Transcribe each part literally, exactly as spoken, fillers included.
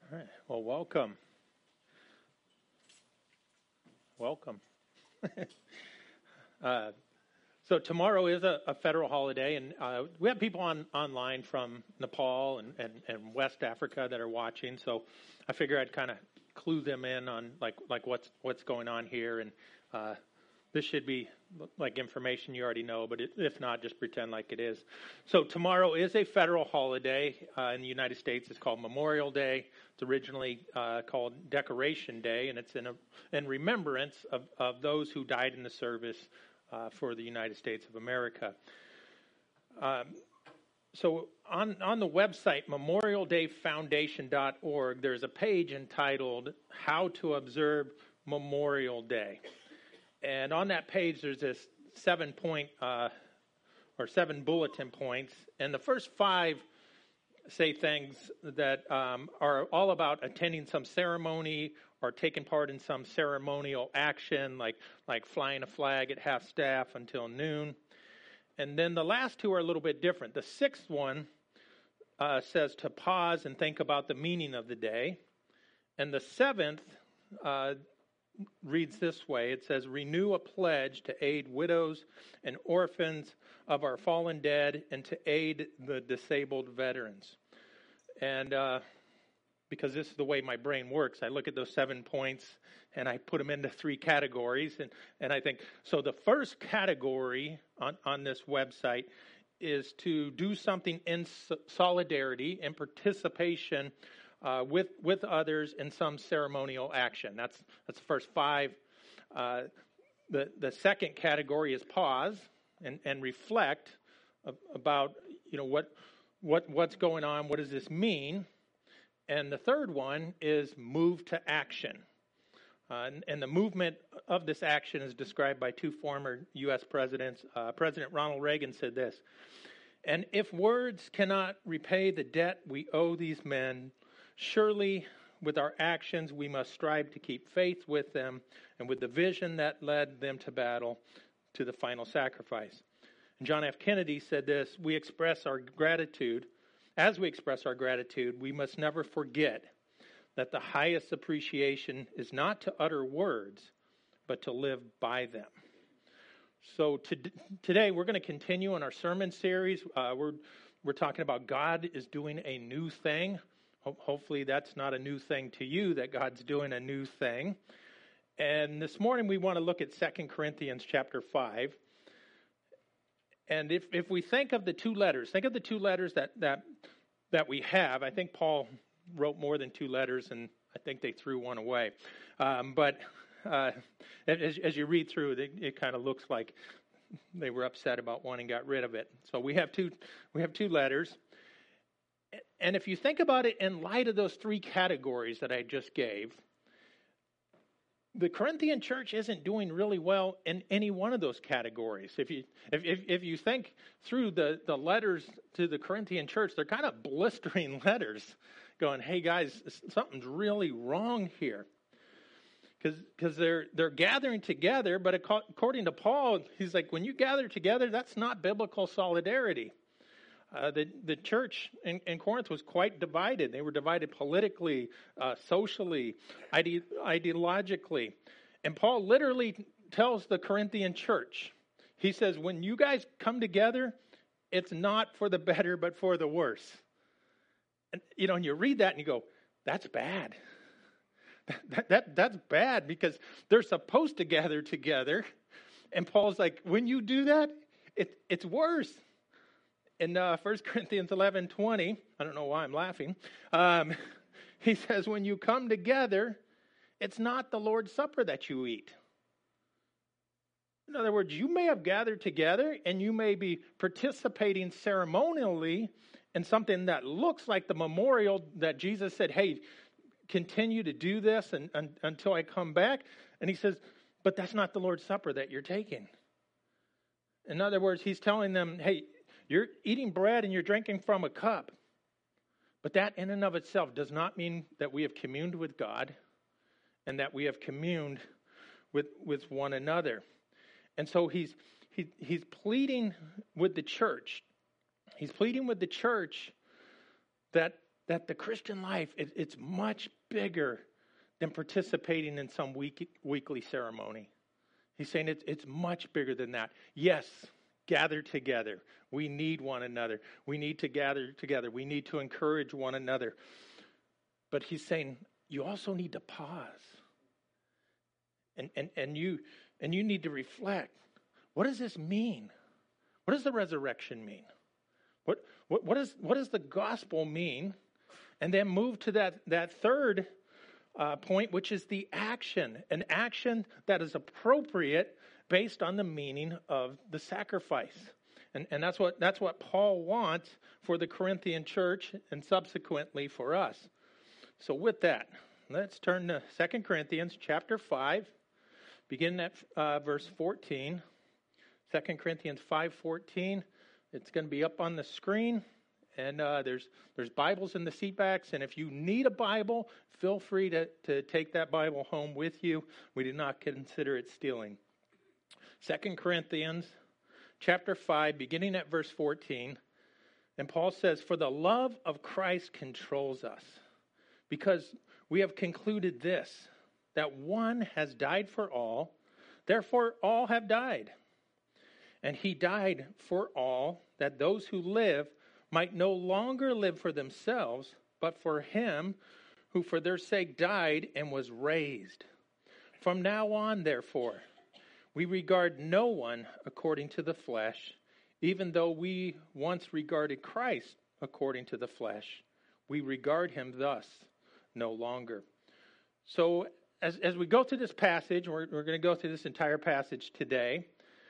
All right. Well, welcome. Welcome. uh, so tomorrow is a, a federal holiday, and uh, we have people on online from Nepal and, and, and West Africa that are watching. So I figure I'd kind of clue them in on like like what's what's going on here, and uh, this should be like information you already know, but it, if not, just pretend like it is. So tomorrow is a federal holiday uh, in the United States. It's called Memorial Day. It's originally uh, called Decoration Day, and it's in, a, in remembrance of, of those who died in the service uh, for the United States of America. Um, so on, on the website, memorial day foundation dot org, there's a page entitled How to Observe Memorial Day. And on that page, there's this seven point uh, or seven bulletin points. And the first five say things that um, are all about attending some ceremony or taking part in some ceremonial action, like, like flying a flag at half staff until noon. And then the last two are a little bit different. The sixth one uh, says to pause and think about the meaning of the day. And the seventh uh, reads this way. It says, renew a pledge to aid widows and orphans of our fallen dead and to aid the disabled veterans. And uh, because this is the way my brain works, I look at those seven points and I put them into three categories. And, and I think, so the first category on, on this website is to do something in solidarity and participation Uh, with with others in some ceremonial action. That's that's the first five. Uh, the the second category is pause and, and reflect about you know what what what's going on. What does this mean? And the third one is move to action. Uh, and, and the movement of this action is described by two former U S presidents. Uh, President Ronald Reagan said this: "And if words cannot repay the debt we owe these men, surely, with our actions, we must strive to keep faith with them and with the vision that led them to battle to the final sacrifice." And John F. Kennedy said this: "We express our gratitude. As we express our gratitude, we must never forget that the highest appreciation is not to utter words, but to live by them." So to, today, we're going to continue in our sermon series. Uh, we're we're talking about God is doing a new thing. Hopefully that's not a new thing to you, that God's doing a new thing. And this morning we want to look at Second Corinthians chapter five. And if, if we think of the two letters, think of the two letters that, that, that we have. I think Paul wrote more than two letters, and I think they threw one away. Um, but uh, as, as you read through it, it, it kind of looks like they were upset about one and got rid of it. So we have two, we have two letters. And if you think about it in light of those three categories that I just gave, the Corinthian church isn't doing really well in any one of those categories. If you if if, if you think through the, the letters to the Corinthian church, they're kind of blistering letters going, hey guys, something's really wrong here. Because because they're they're gathering together, but according to Paul, he's like, when you gather together, that's not biblical solidarity. Uh, the, the church in, in Corinth was quite divided. They were divided politically, uh, socially, ide- ideologically. And Paul literally tells the Corinthian church, he says, when you guys come together, it's not for the better, but for the worse. And, you know, and you read that and you go, that's bad. That, that, that's bad because they're supposed to gather together. And Paul's like, when you do that, it, it's worse. In uh, First Corinthians eleven twenty, I don't know why I'm laughing, um, he says, when you come together, it's not the Lord's Supper that you eat. In other words, you may have gathered together and you may be participating ceremonially in something that looks like the memorial that Jesus said, hey, continue to do this and, and, until I come back. And he says, but that's not the Lord's Supper that you're taking. In other words, he's telling them, hey, you're eating bread and you're drinking from a cup. But that in and of itself does not mean that we have communed with God and that we have communed with, with one another. And so he's he, he's pleading with the church. He's pleading with the church that that the Christian life, it, it's much bigger than participating in some week, weekly ceremony. He's saying it's, it's much bigger than that. Yes, gather together. We need one another. We need to gather together. We need to encourage one another. But he's saying you also need to pause. And, and, and, you, and you need to reflect. What does this mean? What does the resurrection mean? What, what, what, is, what does the gospel mean? And then move to that, that third uh, point, which is the action. An action that is appropriate based on the meaning of the sacrifice. And, and that's what that's what Paul wants for the Corinthian church and subsequently for us. So with that, let's turn to Second Corinthians chapter five, beginning at uh, verse fourteen. Second Corinthians five fourteen. It's going to be up on the screen. And uh, there's there's Bibles in the seat backs. And if you need a Bible, feel free to, to take that Bible home with you. We do not consider it stealing. Second Corinthians chapter five, beginning at verse fourteen. And Paul says, "For the love of Christ controls us, because we have concluded this, that one has died for all, therefore all have died. And he died for all, that those who live might no longer live for themselves, but for him who for their sake died and was raised. From now on, therefore, we regard no one according to the flesh, even though we once regarded Christ according to the flesh. We regard him thus no longer." So as, as we go through this passage, we're, we're going to go through this entire passage today.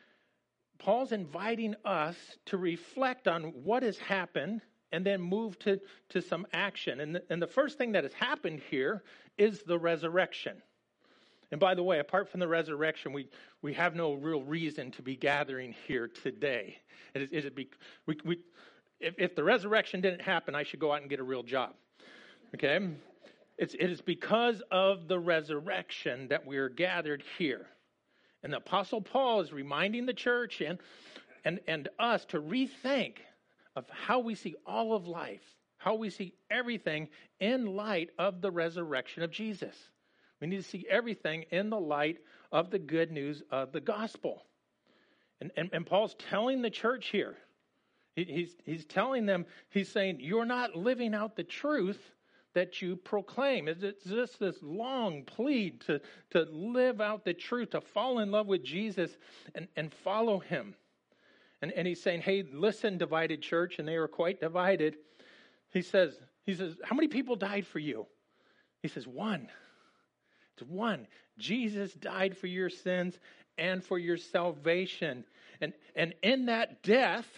Paul's inviting us to reflect on what has happened and then move to, to some action. And the, and the first thing that has happened here is the resurrection. And by the way, apart from the resurrection, we, we have no real reason to be gathering here today. It is, it is be, we, we, if, if the resurrection didn't happen, I should go out and get a real job. Okay? It's, it is because of the resurrection that we are gathered here. And the Apostle Paul is reminding the church and, and, and us to rethink of how we see all of life, how we see everything in light of the resurrection of Jesus. We need to see everything in the light of the good news of the gospel. And, and, and Paul's telling the church here, he, he's, he's telling them, he's saying, you're not living out the truth that you proclaim. It's just this long plead to, to live out the truth, to fall in love with Jesus and, and follow him. And, and he's saying, hey, listen, divided church, and they were quite divided. He says, he says, how many people died for you? He says, one. It's one. Jesus died for your sins and for your salvation. And, and in that death,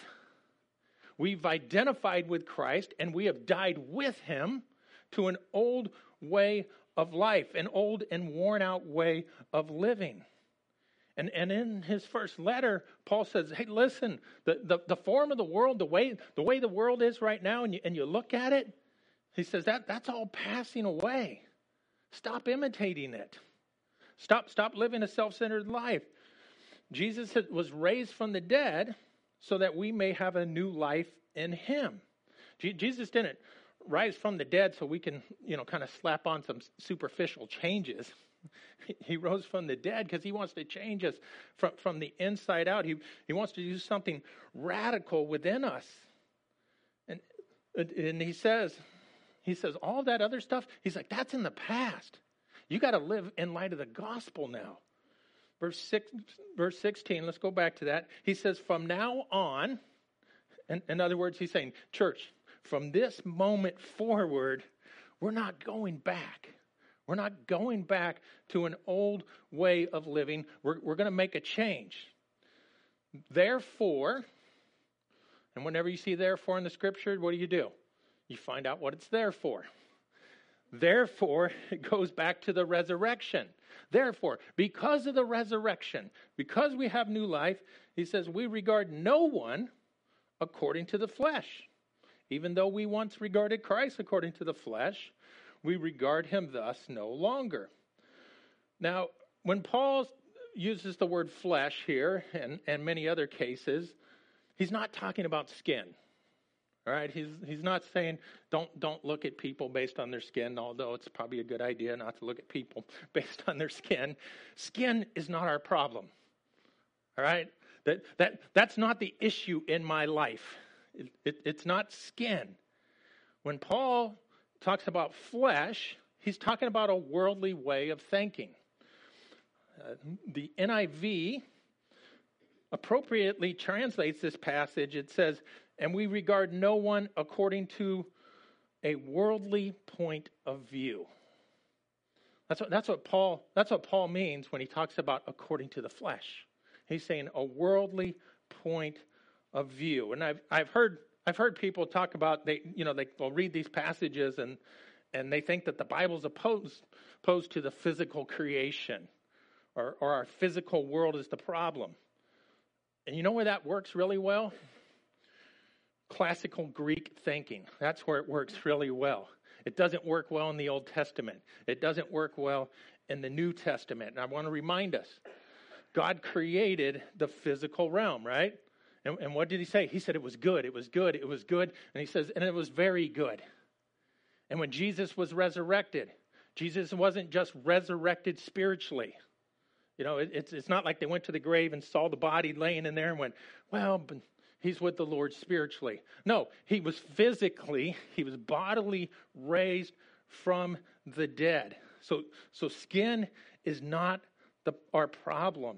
we've identified with Christ and we have died with him to an old way of life, an old and worn out way of living. And, and in his first letter, Paul says, hey, listen, the, the, the form of the world, the way, the way the world is right now, and you, and you look at it, he says, that that's all passing away. Stop imitating it. Stop, stop living a self-centered life. Jesus was raised from the dead so that we may have a new life in him. Je- Jesus didn't rise from the dead so we can, you know, kind of slap on some superficial changes. He rose from the dead because he wants to change us from, from the inside out. He, he wants to do something radical within us. And, and he says, he says, all that other stuff, he's like, that's in the past. You got to live in light of the gospel now. Verse six, verse sixteen, let's go back to that. He says, from now on, in, in other words, he's saying, church, from this moment forward, we're not going back. We're not going back to an old way of living. We're, we're going to make a change. Therefore, and whenever you see therefore in the scripture, what do you do? You find out what it's there for. Therefore, it goes back to the resurrection. Therefore, because of the resurrection, because we have new life, he says, we regard no one according to the flesh. Even though we once regarded Christ according to the flesh, we regard him thus no longer. Now, when Paul uses the word flesh here and, and many other cases, he's not talking about skin. All right, he's he's not saying don't don't look at people based on their skin, although it's probably a good idea not to look at people based on their skin. Skin is not our problem. All right, that that that's not the issue in my life. It, it, it's not skin. When Paul talks about flesh, he's talking about a worldly way of thinking. Uh, the N I V appropriately translates this passage. It says, and we regard no one according to a worldly point of view. That's what, that's what Paul, that's what Paul means when he talks about according to the flesh. He's saying a worldly point of view. And I've, I've heard, I've heard people talk about, they, you know, they, they'll read these passages and, and they think that the Bible's opposed, opposed to the physical creation, or, or our physical world is the problem. And you know where that works really well? Classical Greek thinking. That's where it works really well. It doesn't work well in the Old Testament. It doesn't work well in the New Testament. And I want to remind us, God created the physical realm, right? And, and what did he say? He said it was good, it was good, it was good. And he says, and it was very good. And when Jesus was resurrected, Jesus wasn't just resurrected spiritually. You know, it, it's, it's not like they went to the grave and saw the body laying in there and went, well, but he's with the Lord spiritually. No, he was physically, he was bodily raised from the dead. So, so skin is not the, our problem.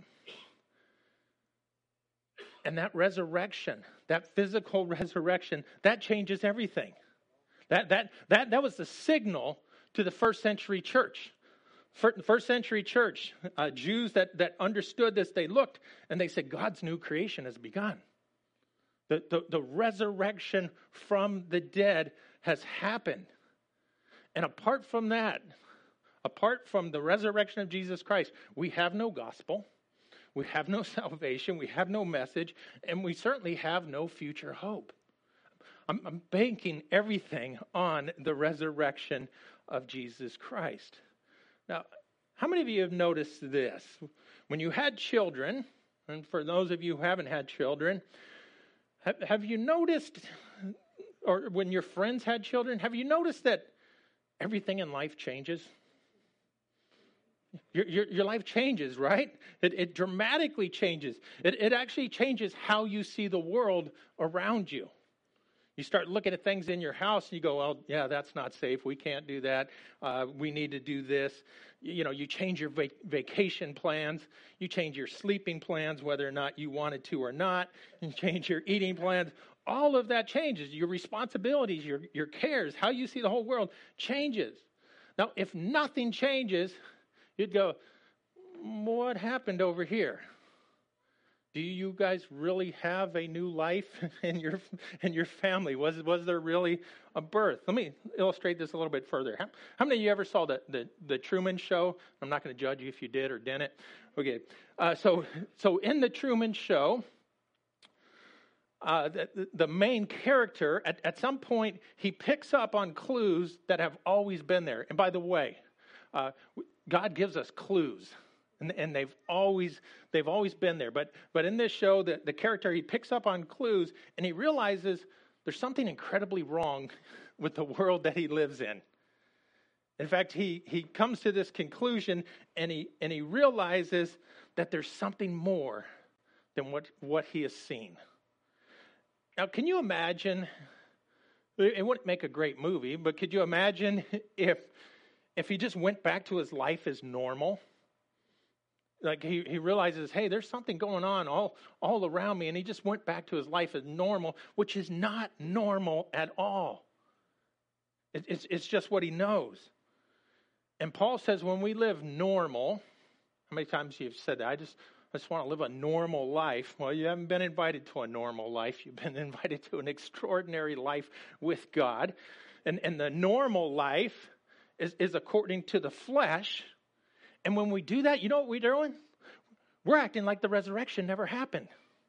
And that resurrection, that physical resurrection, that changes everything. That, that, that, that was the signal to the first century church. First century church, uh, Jews that, that understood this, they looked and they said, God's new creation has begun. The, the, the resurrection from the dead has happened. And apart from that, apart from the resurrection of Jesus Christ, we have no gospel, we have no salvation, we have no message, and we certainly have no future hope. I'm, I'm banking everything on the resurrection of Jesus Christ. Now, how many of you have noticed this? When you had children, and for those of you who haven't had children, have, have you noticed, or when your friends had children, have you noticed that everything in life changes? Your, your, your life changes, right? It, it dramatically changes. It, it actually changes how you see the world around you. You start looking at things in your house and you go, well, yeah, that's not safe. We can't do that. Uh, we need to do this. You, you know, you change your vac- vacation plans. You change your sleeping plans, whether or not you wanted to or not. You change your eating plans. All of that changes. Your responsibilities, your, your cares, how you see the whole world changes. Now, if nothing changes, you'd go, what happened over here? Do you guys really have a new life in your in your family? Was was there really a birth? Let me illustrate this a little bit further. How, how many of you ever saw the, the, the Truman Show? I'm not going to judge you if you did or didn't. Okay, uh, so so in the Truman Show, uh, the, the main character, at, at some point, he picks up on clues that have always been there. And by the way, uh, God gives us clues. And, and they've always they've always been there. But but in this show, the, the character, he picks up on clues and he realizes there's something incredibly wrong with the world that he lives in. In fact, he, he comes to this conclusion and he and he realizes that there's something more than what, what he has seen. Now, can you imagine, it wouldn't make a great movie, but could you imagine if if he just went back to his life as normal? Like he, he realizes, hey, there's something going on all, all around me. And he just went back to his life as normal, which is not normal at all. It, it's, it's just what he knows. And Paul says when we live normal, how many times you've said that? I just, I just want to live a normal life. Well, you haven't been invited to a normal life. You've been invited to an extraordinary life with God. And, and the normal life is, is according to the flesh. And when we do that, you know what we're doing? We're acting like the resurrection never happened.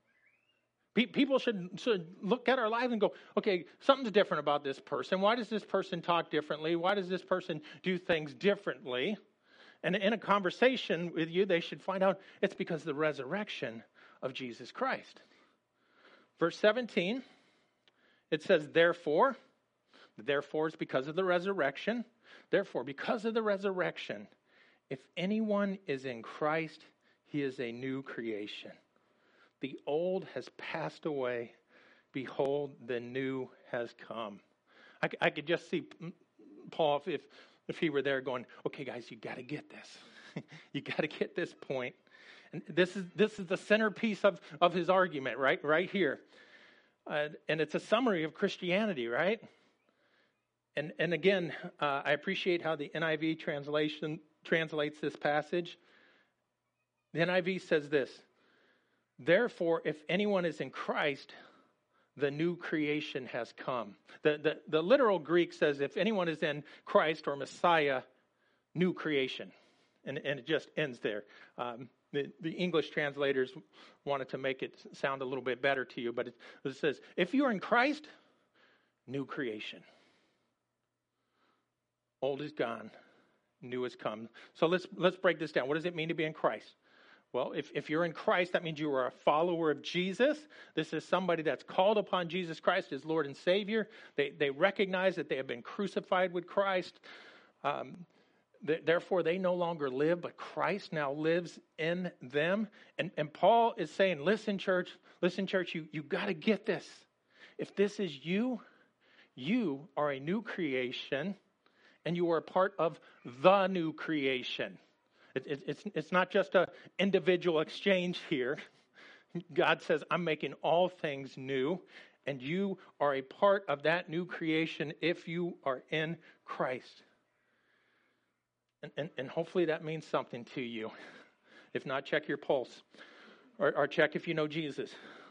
People should, should look at our lives and go, okay, something's different about this person. Why does this person talk differently? Why does this person do things differently? And in a conversation with you, they should find out it's because of the resurrection of Jesus Christ. Verse seventeen, It says, therefore, therefore is because of the resurrection. Therefore, because of the resurrection, if anyone is in Christ, he is a new creation. The old has passed away. Behold, the new has come. I, I could just see Paul, if, if he were there going, okay, guys, you got to get this. You got to get this point. And this is this is the centerpiece of, of his argument, right? Right here. Uh, and it's a summary of Christianity, right? And and again, uh, I appreciate how the N I V translation translates this passage. The N I V says this: therefore, if anyone is in Christ, the new creation has come. The, the, the literal Greek says, if anyone is in Christ or Messiah, new creation. And, and it just ends there. Um, the, the English translators wanted to make it sound a little bit better to you, but it, it says, if you're in Christ, new creation. Old is gone, new has come. So let's let's break this down. What does it mean to be in Christ? Well, if, if you're in Christ, that means you are a follower of Jesus. This is somebody that's called upon Jesus Christ as Lord and Savior. They they recognize that they have been crucified with Christ. Um, th- therefore, they no longer live, but Christ now lives in them. And, and Paul is saying, listen, church, listen, church, you, you got to get this. If this is you, you are a new creation, and you are a part of the new creation. It, it, it's, it's not just an individual exchange here. God says, I'm making all things new, and you are a part of that new creation if you are in Christ. And, and, and hopefully that means something to you. If not, check your pulse, or, or check if you know Jesus.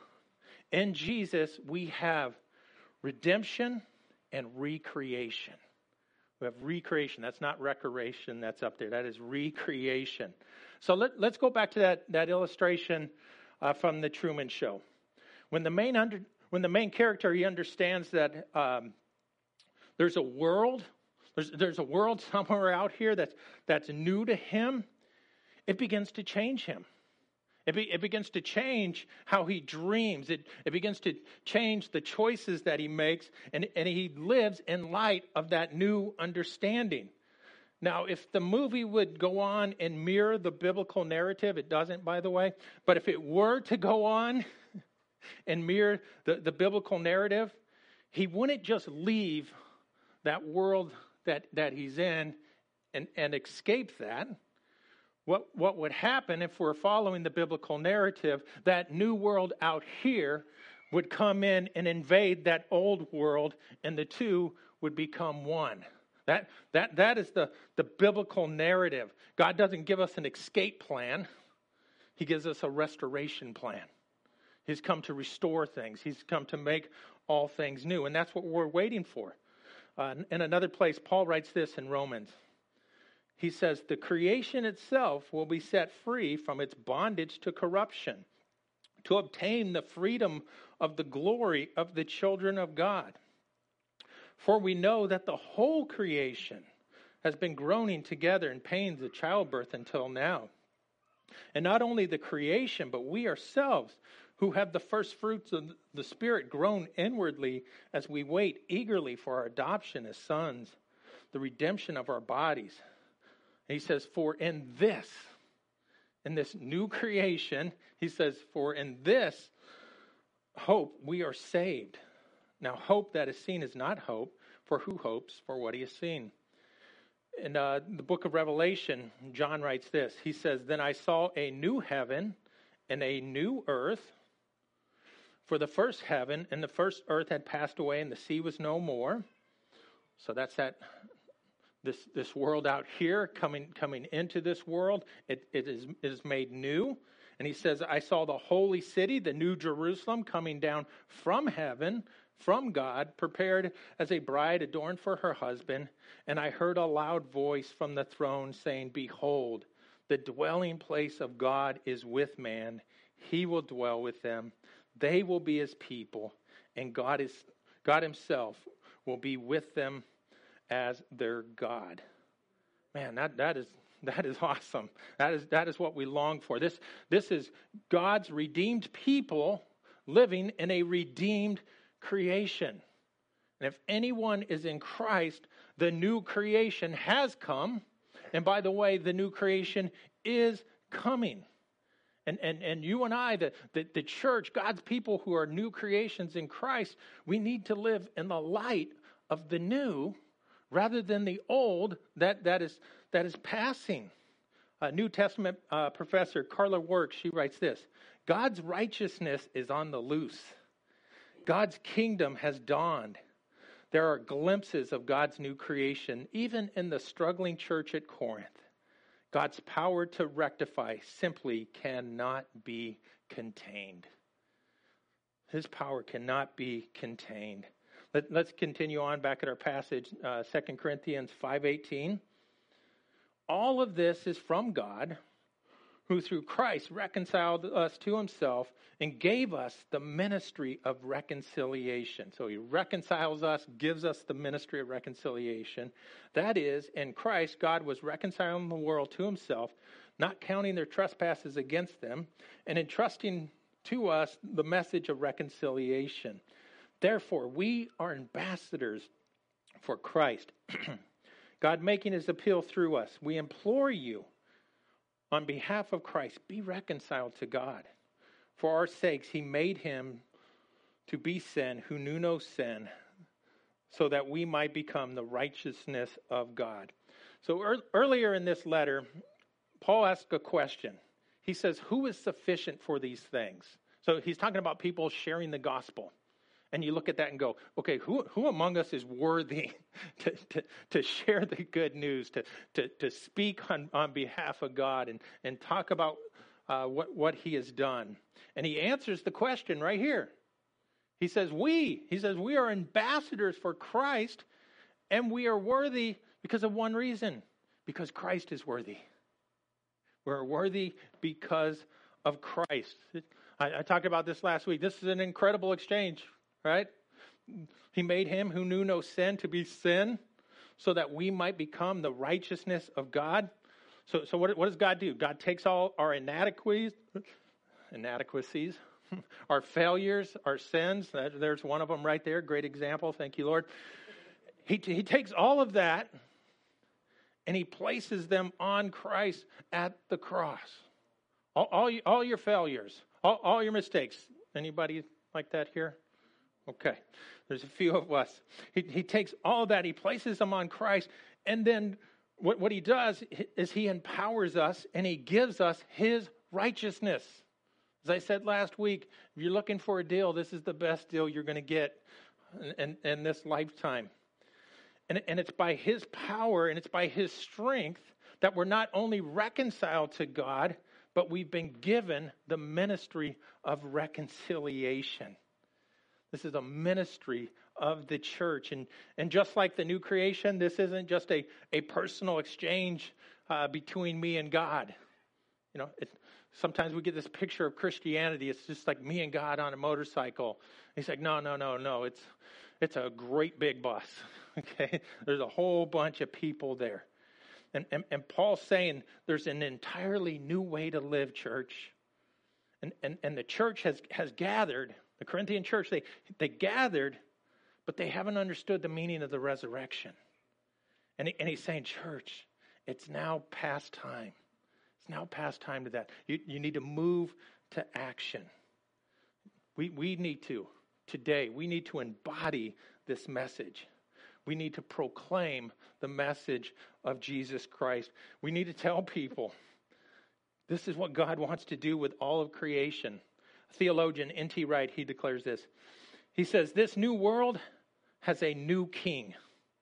In Jesus, we have redemption and recreation. We have recreation. That's not recreation. That's up there. That is recreation. So let, let's go back to that, that illustration uh, from the Truman Show. When the main under, when the main character, he understands that um, there's a world, there's there's a world somewhere out here that's that's new to him. It begins to change him. It, be, it begins to change how he dreams. It, it begins to change the choices that he makes, and, and he lives in light of that new understanding. Now, if the movie would go on and mirror the biblical narrative, it doesn't, by the way, but if it were to go on and mirror the, the biblical narrative, he wouldn't just leave that world that, that he's in and, and escape that. What what would happen if we're following the biblical narrative, that new world out here would come in and invade that old world, and the two would become one. That that that is the, the biblical narrative. God doesn't give us an escape plan. He gives us a restoration plan. He's come to restore things. He's come to make all things new, and that's what we're waiting for. Uh, in another place, Paul writes this in Romans. He says, the creation itself will be set free from its bondage to corruption, to obtain the freedom of the glory of the children of God. For we know that the whole creation has been groaning together in pains of childbirth until now. And not only the creation, but we ourselves, who have the first fruits of the Spirit, groan inwardly as we wait eagerly for our adoption as sons, the redemption of our bodies. He says, for in this, in this new creation, he says, for in this hope we are saved. Now, hope that is seen is not hope, for who hopes for what he has seen? In uh, the book of Revelation, John writes this. He says, then I saw a new heaven and a new earth. For the first heaven and the first earth had passed away, and the sea was no more. So that's that. This this world out here coming coming into this world, it, it is it is made new. And he says, I saw the holy city, the new Jerusalem, coming down from heaven, from God, prepared as a bride adorned for her husband. And I heard a loud voice from the throne saying, behold, the dwelling place of God is with man. He will dwell with them. They will be his people, and God is God himself will be with them as their God. Man, that, that is that is awesome. That is that is what we long for. This this is God's redeemed people living in a redeemed creation. And if anyone is in Christ, the new creation has come. And by the way, the new creation is coming. And and and you and I, the, the, the church, God's people who are new creations in Christ, we need to live in the light of the new rather than the old that, that is that is passing. A New Testament uh, professor, Carla Work, she writes this: God's righteousness is on the loose. God's kingdom has dawned. There are glimpses of God's new creation, even in the struggling church at Corinth. God's power to rectify simply cannot be contained. His power cannot be contained. Let, let's continue on back at our passage, uh, Second Corinthians five eighteen. All of this is from God, who through Christ reconciled us to himself and gave us the ministry of reconciliation. So he reconciles us, gives us the ministry of reconciliation. That is, in Christ, God was reconciling the world to himself, not counting their trespasses against them, and entrusting to us the message of reconciliation. Therefore, we are ambassadors for Christ. God making his appeal through us. We implore you, on behalf of Christ, be reconciled to God. For our sakes, he made him to be sin who knew no sin, so that we might become the righteousness of God. So er- earlier in this letter, Paul asked a question. He says, who is sufficient for these things? So he's talking about people sharing the gospel. And you look at that and go, okay, who who among us is worthy to, to, to share the good news, to, to, to speak on, on behalf of God and, and talk about uh, what, what he has done? And he answers the question right here. He says, we, he says, we are ambassadors for Christ, and we are worthy because of one reason, because Christ is worthy. We're worthy because of Christ. I, I talked about this last week. This is an incredible exchange. Right? He made him who knew no sin to be sin so that we might become the righteousness of God. So, so what, what does God do? God takes all our inadequacies, inadequacies, our failures, our sins. There's one of them right there. Great example. Thank you, Lord. He, he takes all of that and he places them on Christ at the cross. All, all, all your failures, all, all your mistakes. Anybody like that here? Okay, there's a few of us. He, he takes all that, he places them on Christ, and then what, what he does is he empowers us and he gives us his righteousness. As I said last week, if you're looking for a deal, this is the best deal you're going to get in, in, in this lifetime. And, and it's by his power and it's by his strength that we're not only reconciled to God, but we've been given the ministry of reconciliation. This is a ministry of the church. And, and just like the new creation, this isn't just a, a personal exchange uh, between me and God. You know, it, sometimes we get this picture of Christianity. It's just like me and God on a motorcycle. He's like, no, no, no, no. It's, it's a great big bus. Okay, there's a whole bunch of people there. And, and, and Paul's saying there's an entirely new way to live, church. And, and, and the church has, has gathered. The Corinthian church, they, they gathered, but they haven't understood the meaning of the resurrection. And, he, and he's saying, church, it's now past time. It's now past time to that. You, you need to move to action. We, we need to, today, we need to embody this message. We need to proclaim the message of Jesus Christ. We need to tell people, this is what God wants to do with all of creation. Theologian N T Wright, he declares this. He says, this new world has a new king.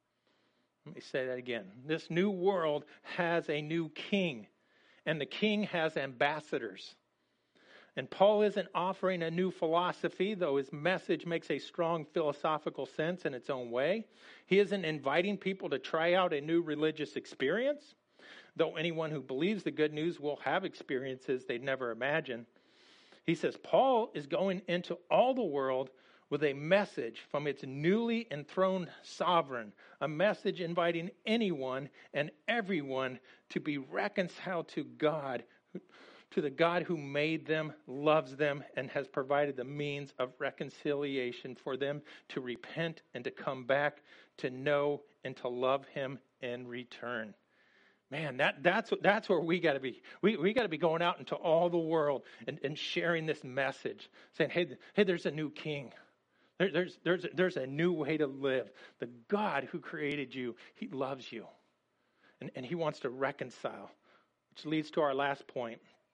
Let me say that again. This new world has a new king, and the king has ambassadors. And Paul isn't offering a new philosophy, though his message makes a strong philosophical sense in its own way. He isn't inviting people to try out a new religious experience, though anyone who believes the good news will have experiences they'd never imagine. He says Paul is going into all the world with a message from its newly enthroned sovereign, a message inviting anyone and everyone to be reconciled to God to the God who made them, loves them, and has provided the means of reconciliation for them to repent and to come back to know and to love him in return. Man, that, that's, that's where we got to be. We, we got to be going out into all the world and, and sharing this message, saying, hey, hey, there's a new king. There, there's, there's, there's a new way to live. The God who created you, he loves you. And, and he wants to reconcile, which leads to our last point.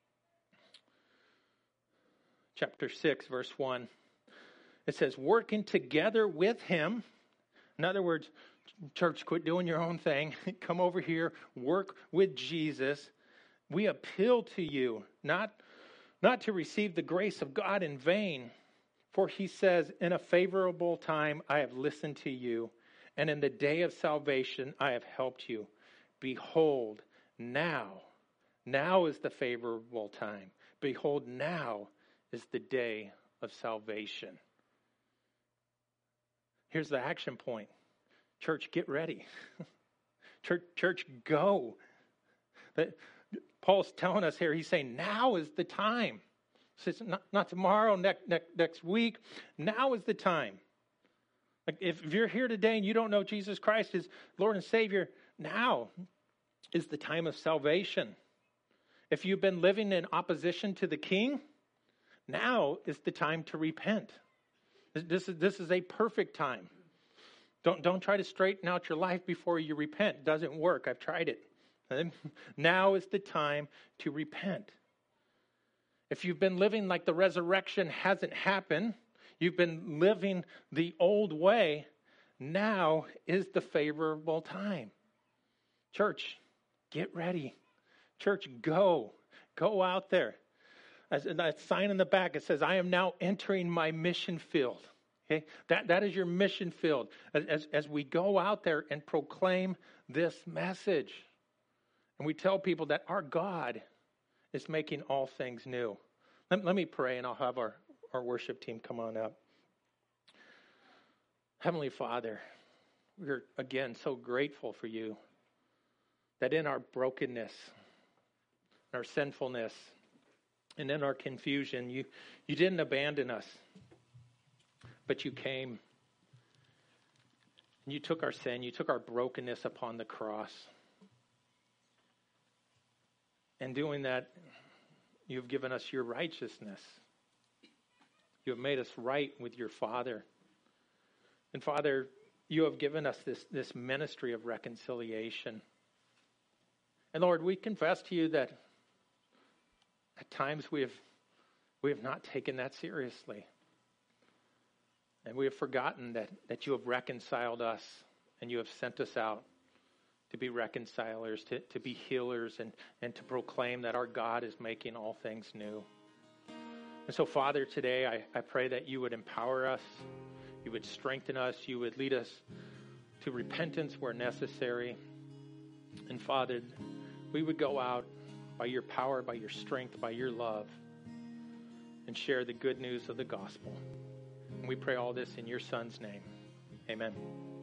Chapter six, verse one. It says, working together with him. In other words, church, quit doing your own thing. Come over here, work with Jesus. We appeal to you, not, not to receive the grace of God in vain. For he says, in a favorable time I have listened to you, and in the day of salvation I have helped you. Behold, now, now is the favorable time. Behold, now is the day of salvation. Here's the action point. Church, get ready. church, church, go. That Paul's telling us here, he's saying now is the time. He says not, not tomorrow, next, next, next week. Now is the time. Like if, if you're here today and you don't know Jesus Christ as Lord and Savior, now is the time of salvation. If you've been living in opposition to the King, now is the time to repent. This, this is, this is a perfect time. Don't, don't try to straighten out your life before you repent. It doesn't work. I've tried it. Now is the time to repent. If you've been living like the resurrection hasn't happened, you've been living the old way, now is the favorable time. Church, get ready. Church, go. Go out there. As that sign in the back, it says, I am now entering my mission field. Okay, that, that is your mission field as, as we go out there and proclaim this message. And we tell people that our God is making all things new. Let, let me pray and I'll have our, our worship team come on up. Heavenly Father, we're again so grateful for you that in our brokenness, our sinfulness, and in our confusion, you, you didn't abandon us. But you came and you took our sin, you took our brokenness upon the cross. And doing that, you've given us your righteousness. You have made us right with your Father. And Father, you have given us this, this ministry of reconciliation. And Lord, we confess to you that at times we have, we have not taken that seriously. And we have forgotten that, that you have reconciled us and you have sent us out to be reconcilers, to, to be healers, and, and to proclaim that our God is making all things new. And so, Father, today I, I pray that you would empower us, you would strengthen us, you would lead us to repentance where necessary. And Father, we would go out by your power, by your strength, by your love, and share the good news of the gospel. And we pray all this in your Son's name. Amen.